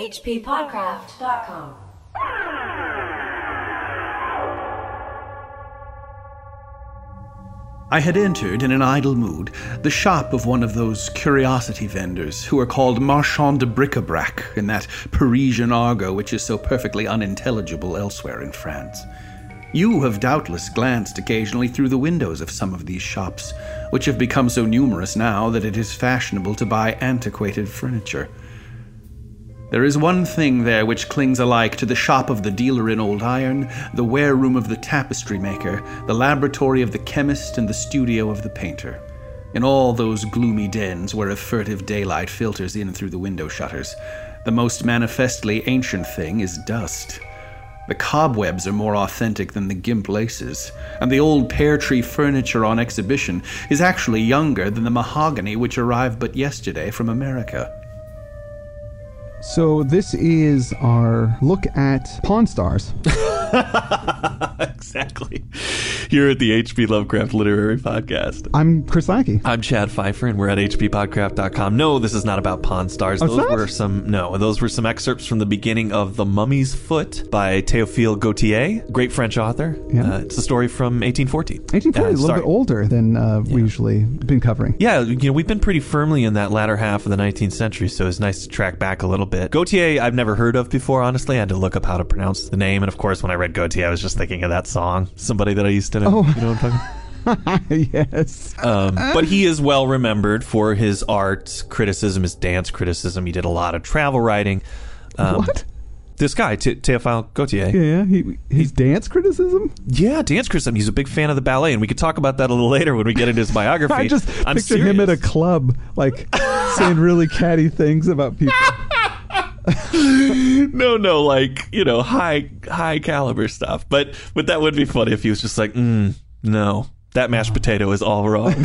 hppodcraft.com. I had entered, in an idle mood, the shop of one of those curiosity vendors who are called marchands de bric-a-brac in that Parisian argot which is so perfectly unintelligible elsewhere in France. You have doubtless glanced occasionally through the windows of some of these shops, which have become so numerous now that it is fashionable to buy antiquated furniture. There is one thing there which clings alike to the shop of the dealer in old iron, the ware-room of the tapestry maker, the laboratory of the chemist, and the studio of the painter. In all those gloomy dens where a furtive daylight filters in through the window shutters, the most manifestly ancient thing is dust. The cobwebs are more authentic than the gimp laces, and the old pear-tree furniture on exhibition is actually younger than the mahogany which arrived but yesterday from America. So this is our look at Pawn Stars. Exactly. Here at the H.P. Lovecraft Literary Podcast. I'm Chris Lackey. I'm Chad Pfeiffer, and we're at hppodcraft.com. No, this is not about Pawn Stars. Oh, Those were some excerpts from the beginning of The Mummy's Foot by Théophile Gautier, great French author. Yeah. It's a story from 1840. 1840, a little bit older than we usually been covering. Yeah, we've been pretty firmly in that latter half of the 19th century, so it's nice to track back a little bit. Gautier, I've never heard of before, honestly. I had to look up how to pronounce the name, and of course, when I read Gautier, I was just thinking of that song, Somebody That I Used to Know. Oh. You know what I'm talking about? Yes. But he is well remembered for his art criticism, his dance criticism. He did a lot of travel writing. What? This guy, Théophile Gautier. Yeah, he's dance criticism? Yeah, dance criticism. He's a big fan of the ballet, and we could talk about that a little later when we get into his biography. I just picture him at a club, like, saying really catty things about people. No, like, high caliber stuff. But that would be funny if he was just like, no, that mashed potato is all wrong.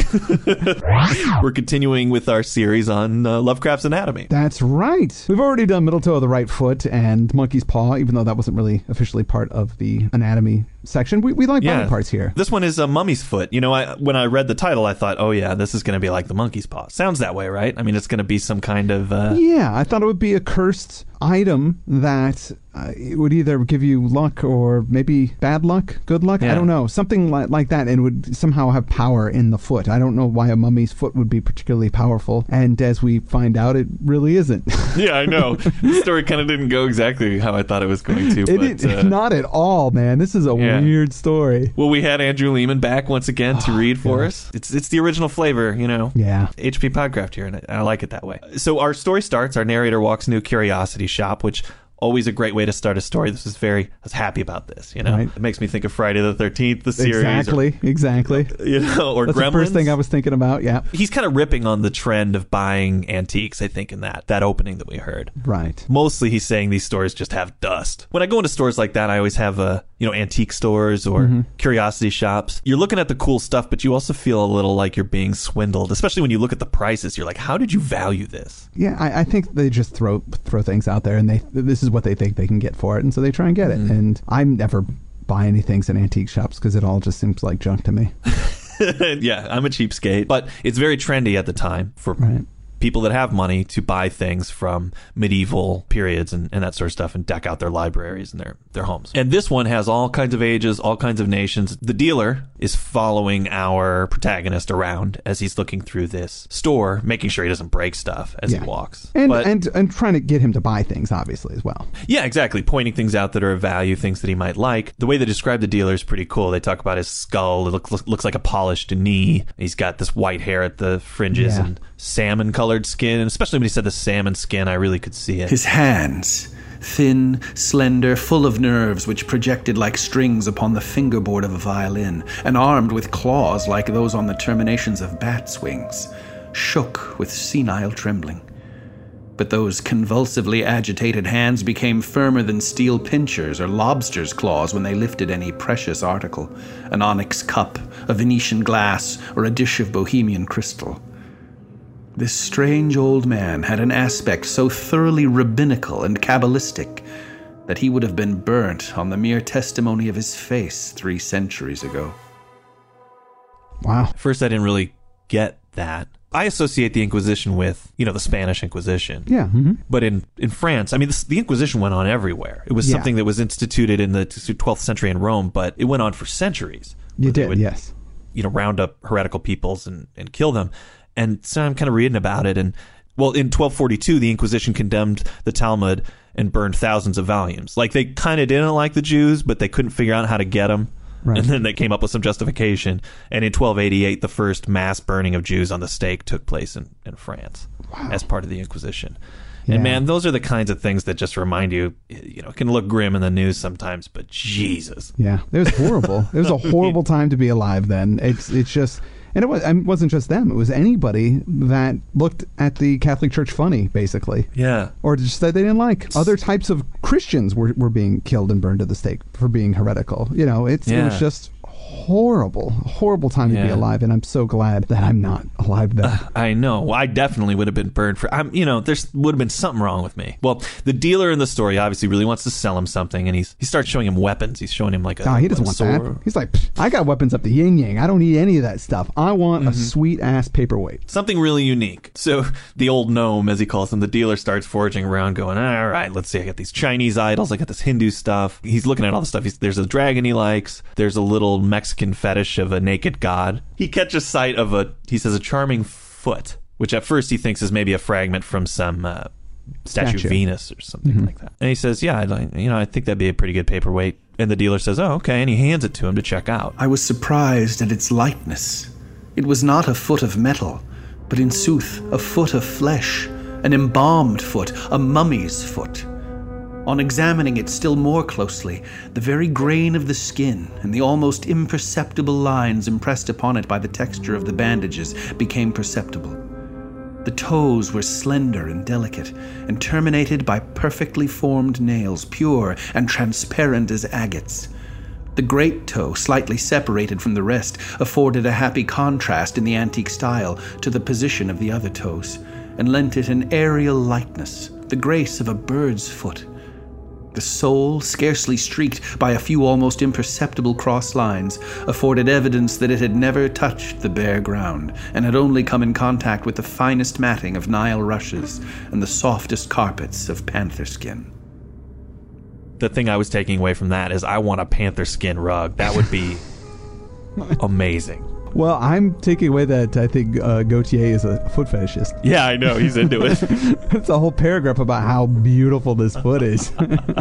We're continuing with our series on Lovecraft's Anatomy. That's right. We've already done Middle Toe of the Right Foot and Monkey's Paw, even though that wasn't really officially part of the anatomy section. We like body parts here. This one is a mummy's foot. When I read the title, I thought, oh yeah, this is going to be like the monkey's paw. Sounds that way, right? I mean, it's going to be some kind of... Yeah, I thought it would be a cursed item that it would either give you luck or maybe bad luck, good luck. Yeah. I don't know. Something like that, and would somehow have power in the foot. I don't know why a mummy's foot would be particularly powerful, and as we find out, it really isn't. Yeah, I know. The story kind of didn't go exactly how I thought it was going to. Not at all, man. This is a weird story. Well, we had Andrew Lehman back once again to read for us. It's the original flavor, Yeah. H.P. Podcraft here, and I like it that way. So our story starts, our narrator walks into a curiosity shop, which... always a great way to start a story. I was happy about this, Right. It makes me think of Friday the 13th, the series. Exactly. Or That's Gremlins. The first thing I was thinking about, yeah. He's kind of ripping on the trend of buying antiques, I think, in that opening that we heard. Right. Mostly he's saying these stores just have dust. When I go into stores like that, I always have, antique stores or curiosity shops. You're looking at the cool stuff, but you also feel a little like you're being swindled, especially when you look at the prices. You're like, how did you value this? Yeah, I think they just throw things out there, and this is what they think they can get for it, and so they try and get it. And I never buy anything in antique shops because it all just seems like junk to me. Yeah, I'm a cheapskate, but it's very trendy at the time for people that have money to buy things from medieval periods and that sort of stuff and deck out their libraries and their homes. And this one has all kinds of ages, all kinds of nations. The dealer is following our protagonist around as he's looking through this store, making sure he doesn't break stuff as he walks. And trying to get him to buy things, obviously, as well. Yeah, exactly. Pointing things out that are of value, things that he might like. The way they describe the dealer is pretty cool. They talk about his skull. It looks like a polished knee. He's got this white hair at the fringes and salmon-colored skin. And especially when he said the salmon skin, I really could see it. His hands, thin, slender, full of nerves which projected like strings upon the fingerboard of a violin, and armed with claws like those on the terminations of bats' wings, shook with senile trembling. But those convulsively agitated hands became firmer than steel pincers or lobsters' claws when they lifted any precious article, an onyx cup, a Venetian glass, or a dish of Bohemian crystal. This strange old man had an aspect so thoroughly rabbinical and Kabbalistic that he would have been burnt on the mere testimony of his face 3 centuries ago. Wow. First, I didn't really get that. I associate the Inquisition with, the Spanish Inquisition. Yeah. Mm-hmm. But in France, I mean, the Inquisition went on everywhere. It was something that was instituted in the 12th century in Rome, but it went on for centuries. You did, yes. Round up heretical peoples and kill them. And so I'm kind of reading about it. And, well, in 1242, the Inquisition condemned the Talmud and burned thousands of volumes. Like, they kind of didn't like the Jews, but they couldn't figure out how to get them. Right. And then they came up with some justification. And in 1288, the first mass burning of Jews on the stake took place in France as part of the Inquisition. Yeah. And, man, those are the kinds of things that just remind you, it can look grim in the news sometimes, but Jesus. Yeah, it was horrible. It was a horrible time to be alive then. It's just... And it wasn't just them. It was anybody that looked at the Catholic Church funny, basically. Yeah. Or just that they didn't like. Other types of Christians were being killed and burned at the stake for being heretical. It was just horrible time to be alive, and I'm so glad that I'm not alive then. I know. I definitely would have been burned for... there would have been something wrong with me. Well, the dealer in the story obviously really wants to sell him something, and he starts showing him weapons. He's showing him like a... he doesn't want that. He's like, I got weapons up the yin-yang. I don't need any of that stuff. I want a sweet-ass paperweight. Something really unique. So the old gnome, as he calls him, the dealer starts foraging around going, all right, let's see. I got these Chinese idols. I got this Hindu stuff. He's looking at all the stuff. There's a dragon he likes. There's a little Mexican fetish of a naked god. He catches sight of a charming foot, which at first he thinks is maybe a fragment from some statue of Venus or something like that. And he says, I think that'd be a pretty good paperweight. And the dealer says, oh, okay. And he hands it to him to check out. I was surprised at its lightness. It was not a foot of metal, but in sooth a foot of flesh, an embalmed foot, a mummy's foot. On examining it still more closely, the very grain of the skin and the almost imperceptible lines impressed upon it by the texture of the bandages became perceptible. The toes were slender and delicate, and terminated by perfectly formed nails, pure and transparent as agates. The great toe, slightly separated from the rest, afforded a happy contrast in the antique style to the position of the other toes, and lent it an aerial lightness, the grace of a bird's foot. The sole, scarcely streaked by a few almost imperceptible cross lines, afforded evidence that it had never touched the bare ground, and had only come in contact with the finest matting of Nile rushes and the softest carpets of panther skin. The thing I was taking away from that is I want a panther skin rug. That would be amazing. Well, I'm taking away that I think Gautier is a foot fetishist. Yeah, I know. He's into it. It's a whole paragraph about how beautiful this foot is.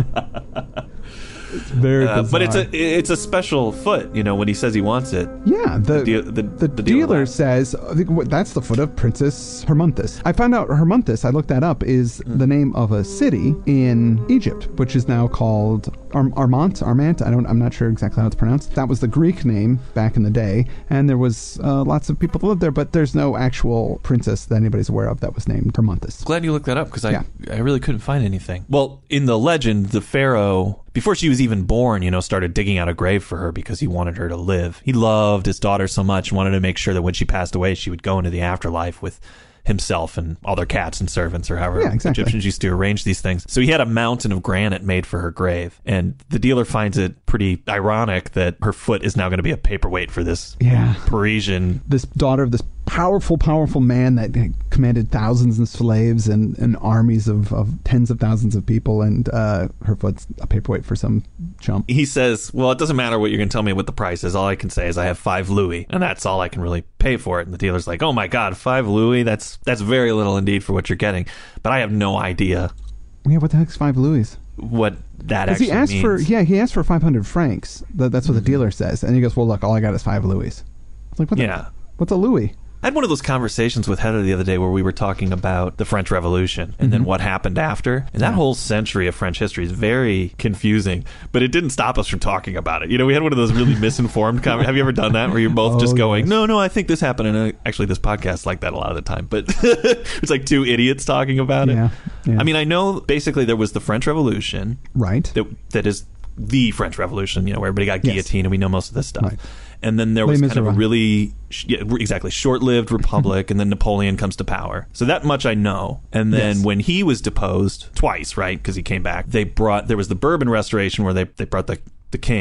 It's very bizarre. But it's a special foot, when he says he wants it. Yeah, the dealer says that's the foot of Princess Hermonthis. I found out Hermonthis, I looked that up, is the name of a city in Egypt, which is now called Armant. I'm not sure exactly how it's pronounced. That was the Greek name back in the day, and there was lots of people that lived there, but there's no actual princess that anybody's aware of that was named Hermonthis. Glad you looked that up, because I really couldn't find anything. Well, in the legend, the pharaoh, before she was even born, started digging out a grave for her because he wanted her to live. He loved his daughter so much, wanted to make sure that when she passed away, she would go into the afterlife with himself and all their cats and servants, or however Egyptians used to arrange these things. So he had a mountain of granite made for her grave. And the dealer finds it pretty ironic that her foot is now going to be a paperweight for this Parisian... This daughter of this powerful man that commanded thousands of slaves and armies of tens of thousands of people, and her foot's a paperweight for some chump. He says, well, it doesn't matter what you're going to tell me what the price is. All I can say is I have 5 louis, and that's all I can really pay for it. And the dealer's like, oh my God, 5 louis? That's very little indeed for what you're getting. But I have no idea. Yeah, what the heck's 5 louis? What that actually means. He asked for 500 francs. That's what the dealer says. And he goes, well, look, all I got is 5 louis. It's like, what's a louis? I had one of those conversations with Heather the other day where we were talking about the French Revolution and then what happened after. And that whole century of French history is very confusing, but it didn't stop us from talking about it. We had one of those really misinformed have you ever done that where you're both just going, no, I think this happened. And actually this podcast's like that a lot of the time, but it's like 2 idiots talking about it. Yeah. I mean, I know basically there was the French Revolution. Right. That is the French Revolution, where everybody got guillotined and we know most of this stuff. Right. And then there was kind of a really, short-lived republic, and then Napoleon comes to power. So that much I know. And then when he was deposed, twice, right, because he came back, there was the Bourbon Restoration where they brought the king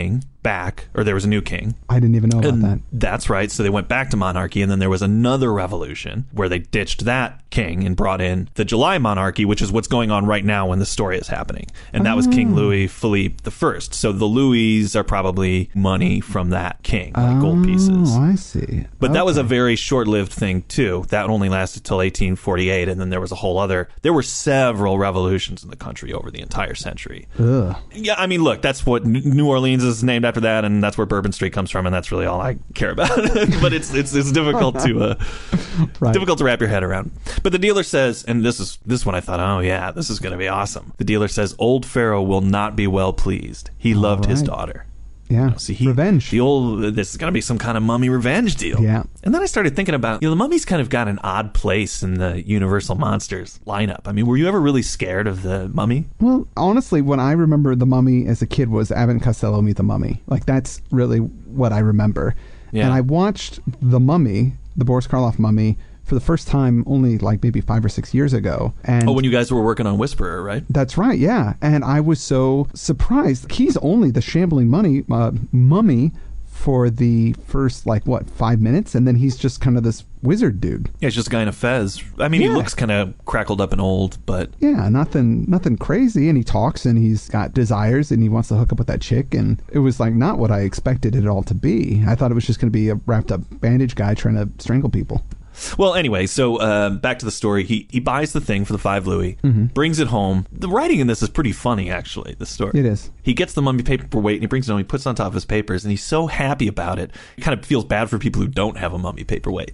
back, or there was a new king. I didn't even know about that. That's right. So they went back to monarchy, and then there was another revolution where they ditched that king and brought in the July monarchy, which is what's going on right now when the story is happening. And that was King Louis Philippe I. So the Louis are probably money from that king, like gold pieces. Oh, I see. But that was a very short-lived thing, too. That only lasted till 1848, and then there was there were several revolutions in the country over the entire century. Ugh. Yeah, I mean, look, that's what New Orleans is named after that, and that's where Bourbon Street comes from, and that's really all I care about. But it's difficult to difficult to wrap your head around. But the dealer says, and this one I thought, oh yeah, this is going to be awesome. The dealer says, old Pharaoh will not be well pleased. He loved his daughter. Yeah. Revenge. This is going to be some kind of mummy revenge deal. Yeah. And then I started thinking about, the mummy's kind of got an odd place in the Universal Monsters lineup. I mean, were you ever really scared of the mummy? Well, honestly, when I remember the mummy as a kid was Abbott and Costello Meet the Mummy. Like, that's really what I remember. Yeah. And I watched The Mummy, the Boris Karloff mummy, for the first time only like maybe 5 or 6 years ago. And when you guys were working on Whisperer, right? That's right, yeah. And I was so surprised. He's only the shambling mummy for the first, 5 minutes, and then he's just kind of this wizard dude. Yeah, he's just a guy in a fez. I mean, he looks kind of crackled up and old, but... Yeah, nothing crazy, and he talks, and he's got desires, and he wants to hook up with that chick, and it was not what I expected it all to be. I thought it was just going to be a wrapped-up bandage guy trying to strangle people. Well, anyway, so back to the story. He buys the thing for the 5 louis, brings it home. The writing in this is pretty funny, actually, the story. It is. He gets the mummy paperweight, and he brings it home. He puts it on top of his papers, and he's so happy about it. He kind of feels bad for people who don't have a mummy paperweight.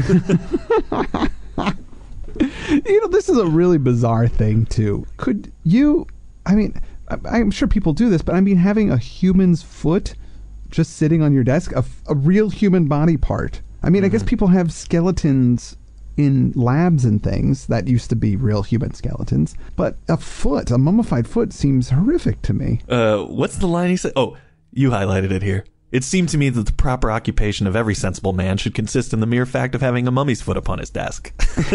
This is a really bizarre thing, too. Could you... I mean, I'm sure people do this, but I mean, having a human's foot just sitting on your desk, a real human body part... I mean, I guess people have skeletons in labs and things that used to be real human skeletons, but a mummified foot seems horrific to me. What's the line he said? Oh, you highlighted it here. It seemed to me that the proper occupation of every sensible man should consist in the mere fact of having a mummy's foot upon his desk.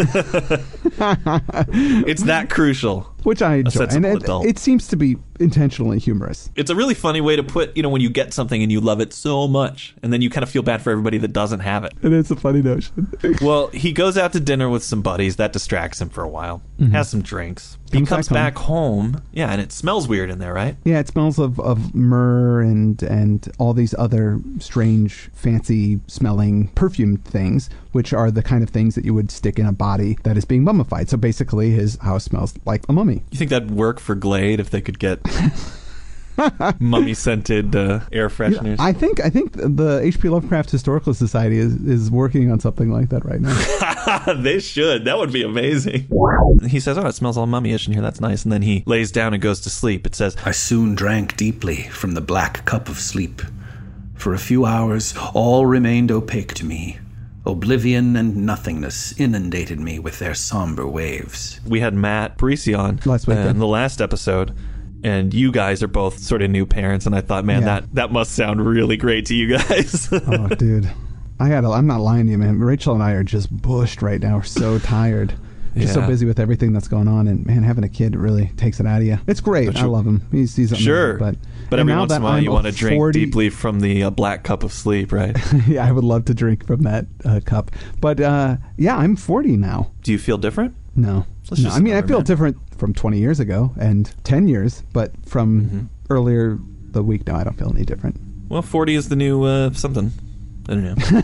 It's that crucial. Which I enjoy. And it seems to be intentionally humorous. It's a really funny way to put, when you get something and you love it so much, and then you kind of feel bad for everybody that doesn't have it. And it's a funny notion. Well, he goes out to dinner with some buddies. That distracts him for a while. Has some drinks. He comes back home. Yeah, and it smells weird in there, right? Yeah, it smells of myrrh and all these other strange, fancy smelling perfume things, which are the kind of things that you would stick in a body that is being mummified. So basically, his house smells like a mummy. You think that'd work for Glade if they could get mummy-scented air fresheners? Yeah, I think the H.P. Lovecraft Historical Society is working on something like that right now. They should. That would be amazing. He says, it smells all mummy-ish in here. That's nice. And then he lays down and goes to sleep. It says, I soon drank deeply from the black cup of sleep. For a few hours, all remained opaque to me. Oblivion and nothingness inundated me with their somber waves. We had Matt Parisi on last week in the last episode, and you guys are both sort of new parents, and I thought, man, that must sound really great to you guys. Oh, dude. I'm not lying to you, man. Rachel and I are just bushed right now. We're so tired. Just so busy with everything that's going on, and man, having a kid really takes it out of you. It's great. I love him. He's amazing, sure, but every once in a while you want to drink deeply from the black cup of sleep, right? Yeah, I would love to drink from that cup. But I'm 40 now. Do you feel different? No. I mean, I feel different from 20 years ago and 10 years, but from earlier the week, no, I don't feel any different. Well, 40 is the new something. I don't know.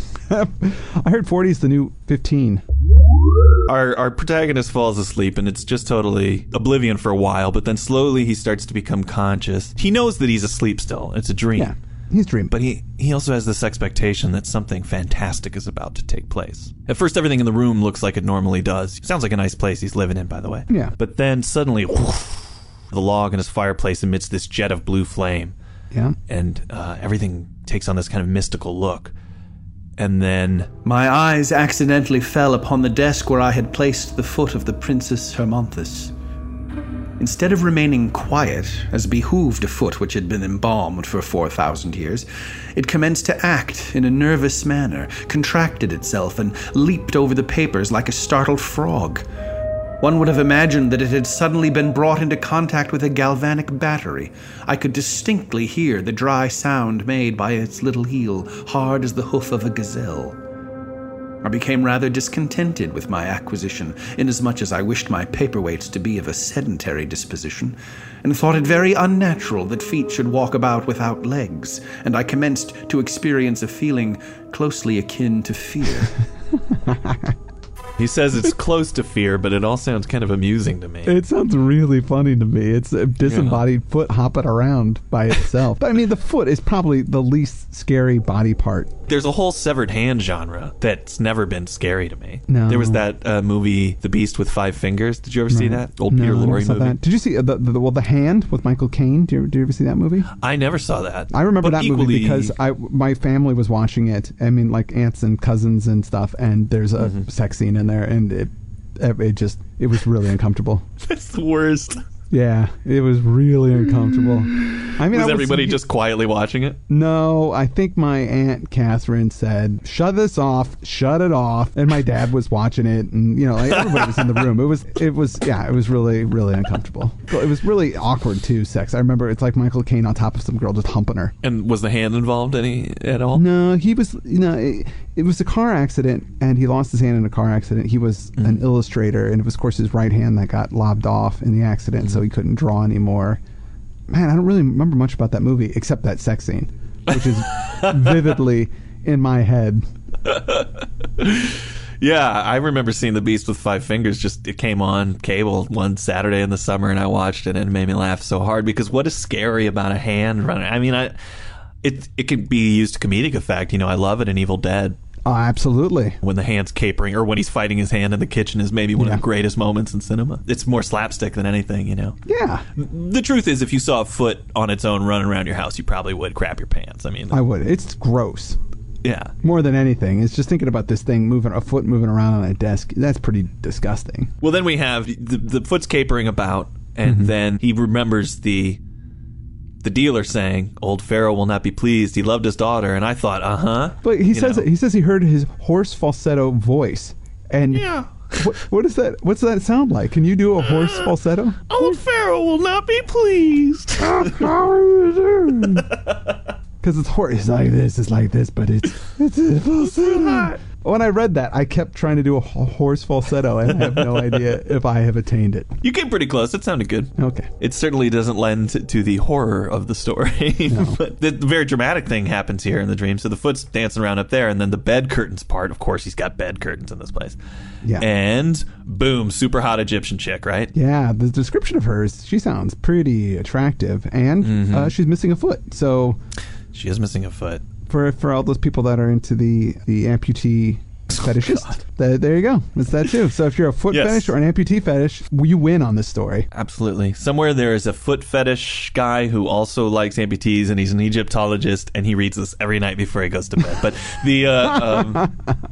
I heard 40 is the new 15. Our protagonist falls asleep, and it's just totally oblivion for a while, but then slowly he starts to become conscious. He knows that he's asleep still. It's a dream. Yeah, he's dreaming. But he also has this expectation that something fantastic is about to take place. At first, everything in the room looks like it normally does. Sounds like a nice place he's living in, by the way. Yeah. But then suddenly, the log in his fireplace emits this jet of blue flame. Yeah. And everything takes on this kind of mystical look. And then... My eyes accidentally fell upon the desk where I had placed the foot of the Princess Hermonthis. Instead of remaining quiet, as behooved a foot which had been embalmed for 4,000 years, it commenced to act in a nervous manner, contracted itself, and leaped over the papers like a startled frog. One would have imagined that it had suddenly been brought into contact with a galvanic battery. I could distinctly hear the dry sound made by its little heel, hard as the hoof of a gazelle. I became rather discontented with my acquisition, inasmuch as I wished my paperweights to be of a sedentary disposition, and thought it very unnatural that feet should walk about without legs, and I commenced to experience a feeling closely akin to fear. He says it's close to fear, but it all sounds kind of amusing to me. It sounds really funny to me. It's a disembodied foot hopping around by itself. But I mean, the foot is probably the least scary body part. There's a whole severed hand genre that's never been scary to me. No. There was that movie, The Beast with Five Fingers. Did you ever see that? Old Peter Lorre movie. That. Did you see the Hand with Michael Caine? Did you ever see that movie? I never saw that. I remember that movie because my family was watching it. I mean, like aunts and cousins and stuff. And there's a sex scene in there, and it was really uncomfortable. That's the worst. Yeah, it was really uncomfortable. I mean, was everybody just quietly watching it? No, I think my Aunt Catherine said, "Shut this off, shut it off," and my dad was watching it, and like everybody was in the room. It was really, really uncomfortable. It was really awkward too. Sex. I remember it's like Michael Caine on top of some girl just humping her. And was the hand involved at all? No, he was. It was a car accident, and he lost his hand in a car accident. He was an illustrator, and it was, of course, his right hand that got lobbed off in the accident, so he couldn't draw anymore. Man, I don't really remember much about that movie, except that sex scene, which is vividly in my head. Yeah, I remember seeing The Beast with Five Fingers. It came on cable one Saturday in the summer, and I watched it, and it made me laugh so hard, because what is scary about a hand running? I mean, it can be used to comedic effect. I love it in Evil Dead. Oh, absolutely. When the hand's capering, or when he's fighting his hand in the kitchen, is maybe one of the greatest moments in cinema. It's more slapstick than anything, Yeah. The truth is, if you saw a foot on its own running around your house, you probably would crap your pants. I mean, I would. It's gross. Yeah. More than anything. It's just thinking about this thing a foot moving around on a desk. That's pretty disgusting. Well, then we have the foot's capering about, and then he remembers the dealer saying, "Old Pharaoh will not be pleased. He loved his daughter." And I thought, But he says he heard his hoarse falsetto voice. And what is that? What's that sound like? Can you do a hoarse falsetto? Old Pharaoh will not be pleased. How are you doing? Because it's hoarse. It's like this, but it's a falsetto. When I read that, I kept trying to do a hoarse falsetto, and I have no idea if I have attained it. You came pretty close. It sounded good. Okay. It certainly doesn't lend to the horror of the story. No. But the very dramatic thing happens here in the dream. So the foot's dancing around up there, and then the bed curtains part. Of course, he's got bed curtains in this place. Yeah. And boom, super hot Egyptian chick, right? Yeah, the description of hers, she sounds pretty attractive, and she's missing a foot. So she is missing a foot. For all those people that are into the amputee fetishist, there you go. It's that too. So if you're a foot fetish or an amputee fetish, you win on this story. Absolutely. Somewhere there is a foot fetish guy who also likes amputees, and he's an Egyptologist, and he reads this every night before he goes to bed. But the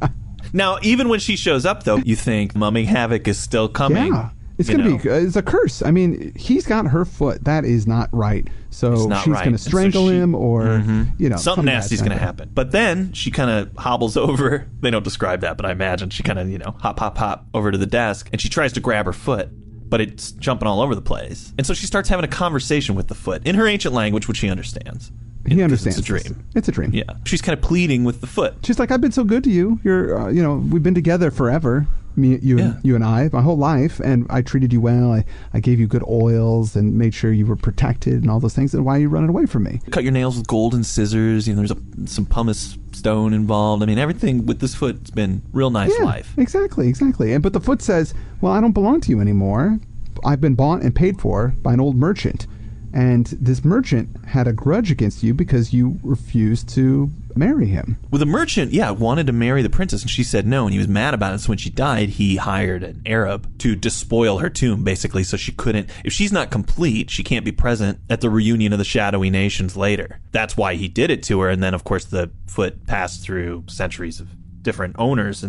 now, even when she shows up, though, you think Mummy Havoc is still coming. Yeah. It's going to be it's a curse. I mean, he's got her foot. That is not right. So she's going to strangle him, or something nasty's going to happen. But then she kind of hobbles over. They don't describe that, but I imagine she kind of hop over to the desk, and she tries to grab her foot, but it's jumping all over the place. And so she starts having a conversation with the foot in her ancient language, which he understands. He understands. It's a dream. It's a dream. Yeah. She's kind of pleading with the foot. She's like, "I've been so good to you. You're, we've been together forever. You and I, my whole life, and I treated you well. I gave you good oils and made sure you were protected and all those things. And why are you running away from me? Cut your nails with golden scissors. There's some pumice stone involved. I mean, everything with this foot's been real nice life. Exactly. But the foot says, "Well, I don't belong to you anymore. I've been bought and paid for by an old merchant. And this merchant had a grudge against you because you refused to marry him." Well, the merchant, wanted to marry the princess, and she said no, and he was mad about it. So when she died, he hired an Arab to despoil her tomb, basically, so she couldn't... If she's not complete, she can't be present at the reunion of the Shadowy Nations later. That's why he did it to her, and then, of course, the foot passed through centuries of different owners, and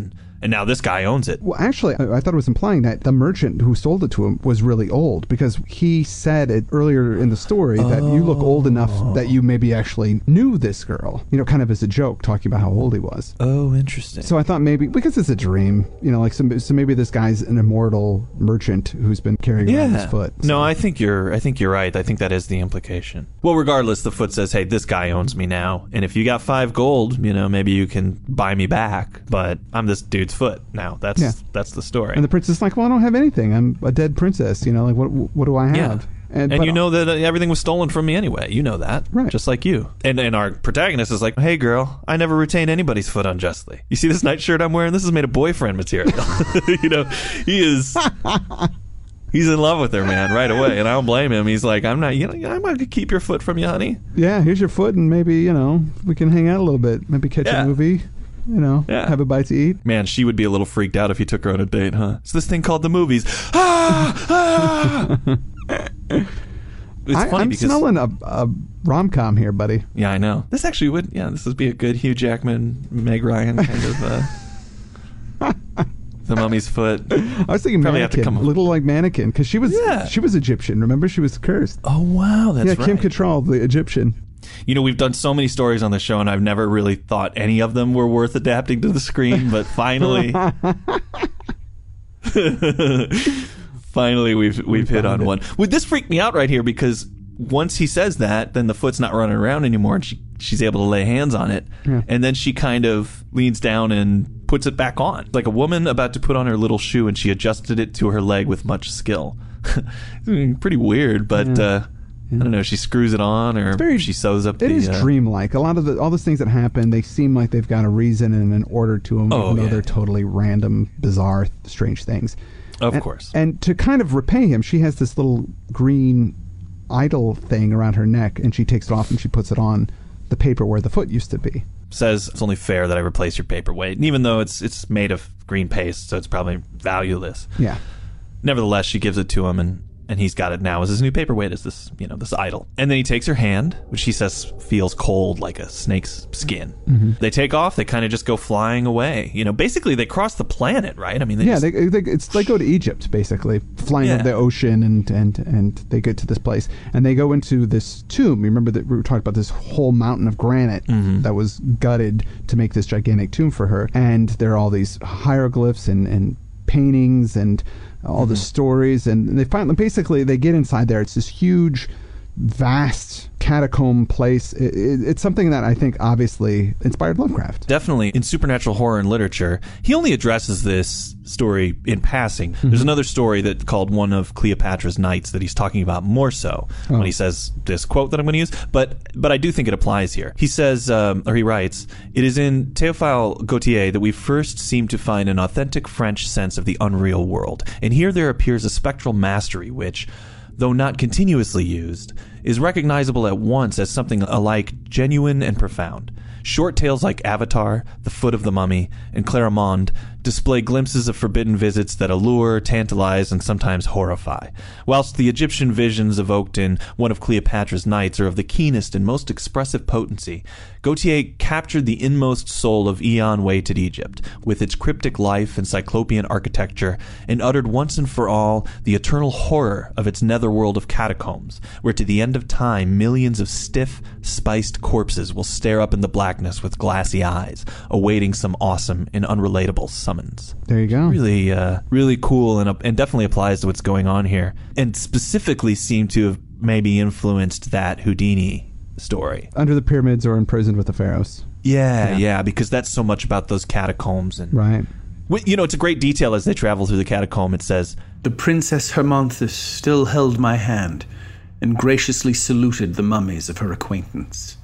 And now this guy owns it. Well, actually, I thought it was implying that the merchant who sold it to him was really old, because he said it earlier in the story that you look old enough that you maybe actually knew this girl, kind of as a joke, talking about how old he was. Oh, interesting. So I thought maybe, because it's a dream, so maybe this guy's an immortal merchant who's been carrying around his foot. So. No, I think you're right. I think that is the implication. Well, regardless, the foot says, hey, this guy owns me now, and if you got 5 gold, maybe you can buy me back, but I'm this dude's foot now. That's the story. And the princess is like, well, I don't have anything. I'm a dead princess. What do I have? Yeah. And you know that everything was stolen from me anyway. You know that. Right. Just like you. And our protagonist is like, hey, girl, I never retain anybody's foot unjustly. You see this nightshirt I'm wearing? This is made of boyfriend material. He is... He's in love with her, man, right away, and I don't blame him. He's like, I'm not going to keep your foot from you, honey. Yeah, here's your foot, and maybe, we can hang out a little bit. Maybe catch a movie. Have a bite to eat. Man, she would be a little freaked out if he took her on a date, huh? It's this thing called the movies. It's funny I'm because... smelling a rom-com here, buddy. Yeah, I know. This actually would, this would be a good Hugh Jackman, Meg Ryan kind of... The Mummy's Foot. I was thinking probably Mannequin, a little like Mannequin, because she was Egyptian. Remember, she was cursed. Oh wow, that's right. Kim Cattrall, the Egyptian. We've done so many stories on the show, and I've never really thought any of them were worth adapting to the screen. But finally, we've hit on one. Would this freak me out right here? Because once he says that, then the foot's not running around anymore, and she's able to lay hands on it, and then she kind of leans down and puts it back on, like a woman about to put on her little shoe, and she adjusted it to her leg with much skill. Pretty weird, but I don't know. She screws it on, or she sews up. It is dreamlike. A lot of all those things that happen, they seem like they've got a reason and an order to them, even though they're totally random, bizarre, strange things. Of course. And to kind of repay him, she has this little green idol thing around her neck, and she takes it off and she puts it on the paper where the foot used to be. Says it's only fair that I replace your paperweight, and even though it's made of green paste, so it's probably valueless. Yeah. Nevertheless, she gives it to him, and he's got it now as his new paperweight, as this this idol. And then he takes her hand, which he says feels cold like a snake's skin. Mm-hmm. They take off. They kind of just go flying away. Basically they cross the planet, right? I mean, they go to Egypt, basically, flying over the ocean, and they get to this place, and they go into this tomb. You remember that we were talking about this whole mountain of granite that was gutted to make this gigantic tomb for her, and there are all these hieroglyphs and paintings and all the stories, and they finally they get inside there. It's this huge, vast catacomb place. It's something that I think obviously inspired Lovecraft. Definitely. In supernatural horror and literature, he only addresses this story in passing. There's another story called One of Cleopatra's Nights that he's talking about more so when he says this quote that I'm going to use, but I do think it applies here. He says, or he writes, "It is in Théophile Gautier that we first seem to find an authentic French sense of the unreal world, and here there appears a spectral mastery which, though not continuously used, is recognizable at once as something alike genuine and profound. Short tales like Avatar, The Foot of the Mummy, and Clarimonde display glimpses of forbidden visits that allure, tantalize, and sometimes horrify, whilst the Egyptian visions evoked in One of Cleopatra's Nights are of the keenest and most expressive potency. Gautier captured the inmost soul of eon-weighted Egypt, with its cryptic life and cyclopean architecture, and uttered once and for all the eternal horror of its netherworld of catacombs, where to the end of time millions of stiff, spiced corpses will stare up in the blackness with glassy eyes, awaiting some awesome and unrelatable summons." There you go. Really, really cool, and definitely applies to what's going on here, and specifically seemed to have maybe influenced that Houdini story. Under the Pyramids or Imprisoned with the Pharaohs. Yeah, because that's so much about those catacombs. And right. It's a great detail as they travel through the catacomb. It says, "The Princess Hermonthis still held my hand and graciously saluted the mummies of her acquaintance."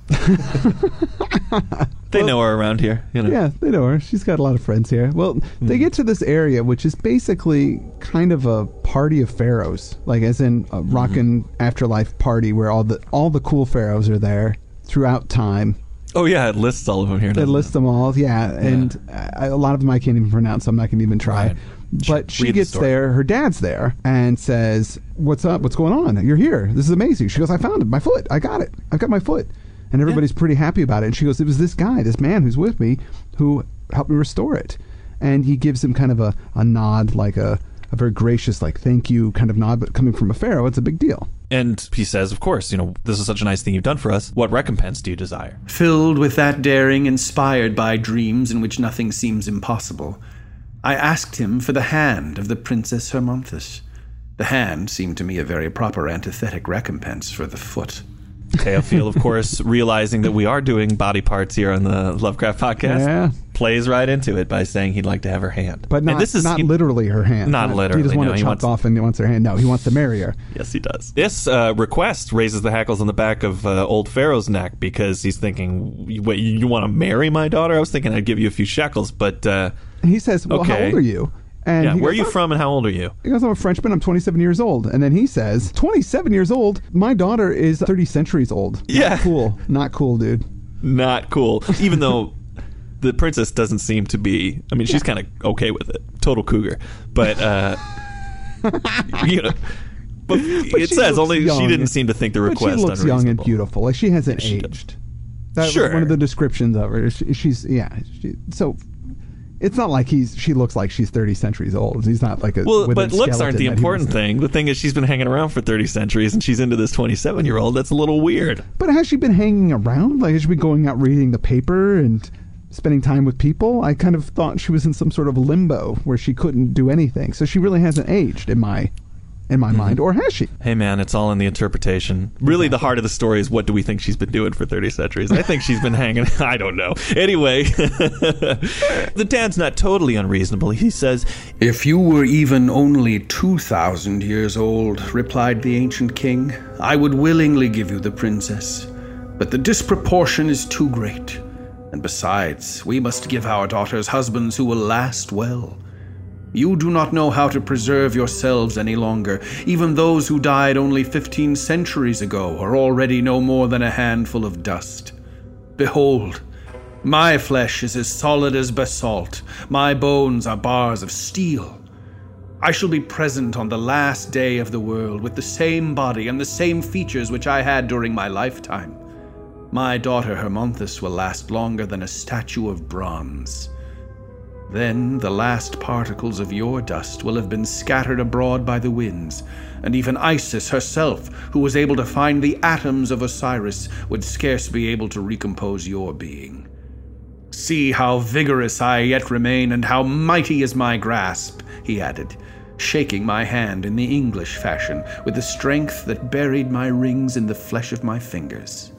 They know her around here. Yeah, they know her. She's got a lot of friends here. Well, they get to this area, which is basically kind of a party of pharaohs, like as in a rockin' afterlife party where all the cool pharaohs are there throughout time. Oh yeah, it lists all of them here. It lists them all, and a lot of them I can't even pronounce, so I'm not going to even try. Right. But she gets there, her dad's there, and says, "What's up? What's going on? You're here. This is amazing." She goes, "I found it. My foot. I got it. I've got my foot." And everybody's pretty happy about it. And she goes, "It was this guy, this man who's with me, who helped me restore it." and he gives him kind of a nod, like a very gracious, like, thank you kind of nod, but coming from a pharaoh, it's a big deal. And he says, of course, this is such a nice thing you've done for us. What recompense do you desire? Filled with that daring inspired by dreams in which nothing seems impossible, I asked him for the hand of the Princess Hermonthis. The hand seemed to me a very proper antithetic recompense for the foot. Theophil, of course, realizing that we are doing body parts here on the Lovecraft podcast, plays right into it by saying he'd like to have her hand. But not literally her hand. Not literally. He doesn't want it chopped off and he wants her hand. No, he wants to marry her. Yes, he does. This request raises the hackles on the back of old Pharaoh's neck because he's thinking, wait, you want to marry my daughter? I was thinking I'd give you a few shekels, but... he says, well, okay. How old are you? And where are you from and how old are you? He goes, I'm a Frenchman, I'm 27 years old. And then he says, 27 years old? My daughter is 30 centuries old. Yeah. Not cool. Not cool, dude. Not cool. Even though the princess doesn't seem to be, she's kind of okay with it. Total cougar. But, but it says only she didn't seem to think the request unreasonable. She looks young and beautiful. Like, she hasn't aged. That was one of the descriptions of her. So... It's not like she looks like she's 30 centuries old. He's not like a... Well, but looks aren't the important thing. The thing is she's been hanging around for 30 centuries and she's into this 27-year-old. That's a little weird. But has she been hanging around? Like, has she been going out reading the paper and spending time with people? I kind of thought she was in some sort of limbo where she couldn't do anything. So she really hasn't aged in my mind, or has she? Hey man, it's all in the interpretation. Really, the heart of the story is what do we think she's been doing for 30 centuries? I think she's been hanging... I don't know. Anyway, the dad's not totally unreasonable. He says, If you were even only 2,000 years old, replied the ancient king, I would willingly give you the princess. But the disproportion is too great. And besides, we must give our daughters husbands who will last well. You do not know how to preserve yourselves any longer. Even those who died only 15 centuries ago are already no more than a handful of dust. Behold, my flesh is as solid as basalt. My bones are bars of steel. I shall be present on the last day of the world with the same body and the same features which I had during my lifetime. My daughter Hermonthis will last longer than a statue of bronze. Then the last particles of your dust will have been scattered abroad by the winds, and even Isis herself, who was able to find the atoms of Osiris, would scarce be able to recompose your being. See how vigorous I yet remain, and how mighty is my grasp, he added, shaking my hand in the English fashion, with a strength that buried my rings in the flesh of my fingers.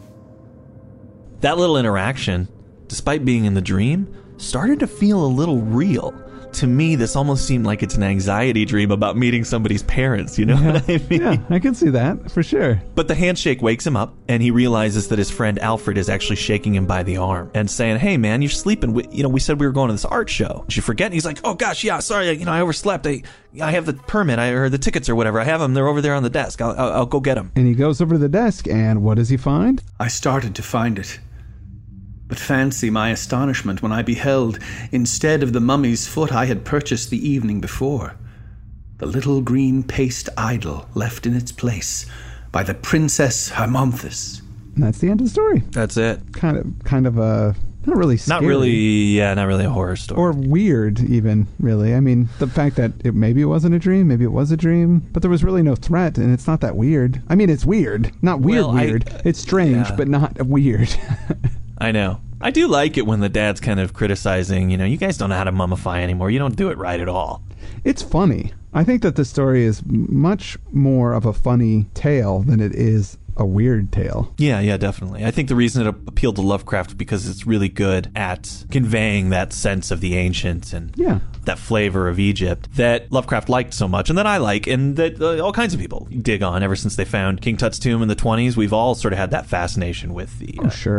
That little interaction, despite being in the dream, started to feel a little real. To me, this almost seemed like it's an anxiety dream about meeting somebody's parents, you know what I mean? Yeah, I can see that, for sure. But the handshake wakes him up, and he realizes that his friend Alfred is actually shaking him by the arm and saying, hey man, you're sleeping. We said we were going to this art show. Did you forget? And he's like, oh gosh, yeah, sorry, I overslept. I have the permit, or the tickets or whatever. I have them. They're over there on the desk. I'll go get them. And he goes over to the desk, and what does he find? I started to find it. But fancy my astonishment when I beheld, instead of the mummy's foot I had purchased the evening before, the little green paste idol left in its place by the Princess Hermonthis. And that's the end of the story. That's it. Kind of a... Not really scary. Not really a horror story. Or weird, even, really. I mean, the fact that maybe it wasn't a dream, maybe it was a dream, but there was really no threat, and it's not that weird. I mean, it's weird. Not weird. It's strange, but not weird. I know. I do like it when the dad's kind of criticizing, you guys don't know how to mummify anymore. You don't do it right at all. It's funny. I think that the story is much more of a funny tale than it is a weird tale. Yeah, definitely. I think the reason it appealed to Lovecraft is because it's really good at conveying that sense of the ancient and that flavor of Egypt that Lovecraft liked so much and that I like and that all kinds of people dig on. Ever since they found King Tut's tomb in the 20s, we've all sort of had that fascination with the...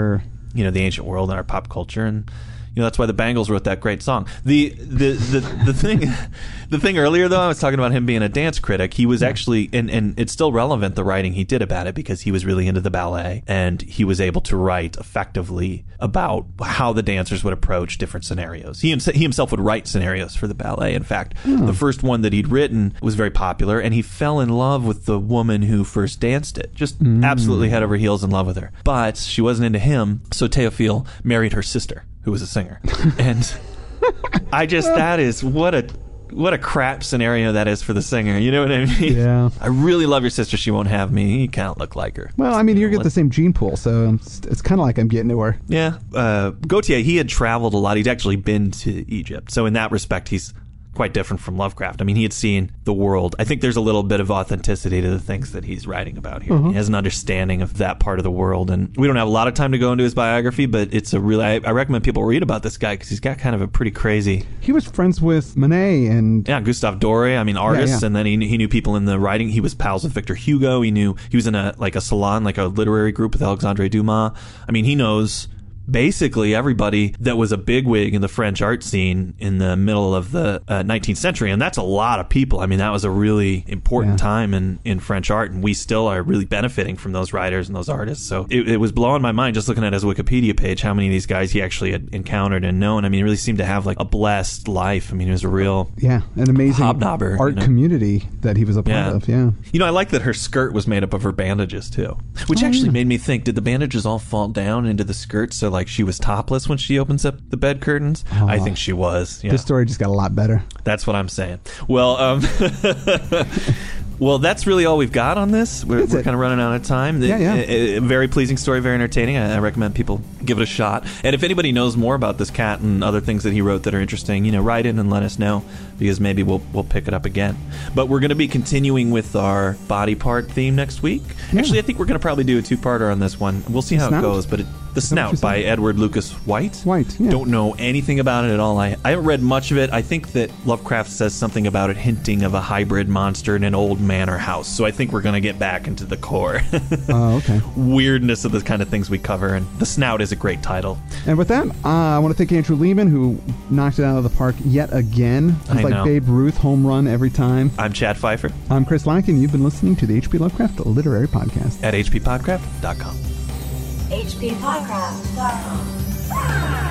the ancient world and our pop culture, and that's why the Bangles wrote that great song. The thing earlier though, I was talking about him being a dance critic. He was actually, and it's still relevant, the writing he did about it, because he was really into the ballet and he was able to write effectively about how the dancers would approach different scenarios. He himself would write scenarios for the ballet. In fact, the first one that he'd written was very popular, and he fell in love with the woman who first danced it. Just absolutely head over heels in love with her. But she wasn't into him, so Theophil married her sister, who was a singer. And that is what a crap scenario that is for the singer. You know what I mean? Yeah. I really love your sister. She won't have me. You can't look like her. Well, I mean, you get the same gene pool, so it's kind of like I'm getting to her. Yeah. Gautier, he had traveled a lot. He'd actually been to Egypt. So in that respect, he's quite different from Lovecraft. I mean, he had seen the world. I think there's a little bit of authenticity to the things that he's writing about here. He has an understanding of that part of the world, and we don't have a lot of time to go into his biography, but it's a really, I recommend people read about this guy because he's got kind of a pretty crazy... He was friends with Manet and... Yeah, Gustave Doré, I mean, artists, and then he knew people in the writing. He was pals with Victor Hugo. He was in a salon, like a literary group with Alexandre Dumas. I mean, he knows basically everybody that was a bigwig in the French art scene in the middle of the 19th century, and that's a lot of people. I mean, that was a really important time in French art, and we still are really benefiting from those writers and those artists. So it was blowing my mind just looking at his Wikipedia page how many of these guys he actually had encountered and known. I mean, he really seemed to have like a blessed life. I mean, he was a real an amazing hobnobber, art community that he was a part of. Yeah, you know, I like that her skirt was made up of her bandages too, which actually made me think: did the bandages all fall down into the skirt? So like she was topless when she opens up the bed curtains? I think she was. Yeah. This story just got a lot better. That's what I'm saying. Well, well, that's really all we've got on this. We're kind of running out of time. A very pleasing story, very entertaining. I recommend people give it a shot. And if anybody knows more about this cat and other things that he wrote that are interesting, you know, write in and let us know, because maybe we'll pick it up again. But we're going to be continuing with our body part theme next week. Actually, I think we're going to probably do a two-parter on this one. We'll see how it goes. But The Snout by Edward Lucas White. Don't know anything about it at all. I haven't read much of it. I think that Lovecraft says something about it hinting of a hybrid monster in an old manor house. So I think we're going to get back into the core weirdness of the kind of things we cover. And The Snout is a great title. And with that, I want to thank Andrew Lehman, who knocked it out of the park yet again. It's like Babe Ruth, home run every time. I'm Chad Pfeiffer. I'm Chris Lack, and you've been listening to the H.P. Lovecraft Literary Podcast at hppodcraft.com. hppodcraft.com.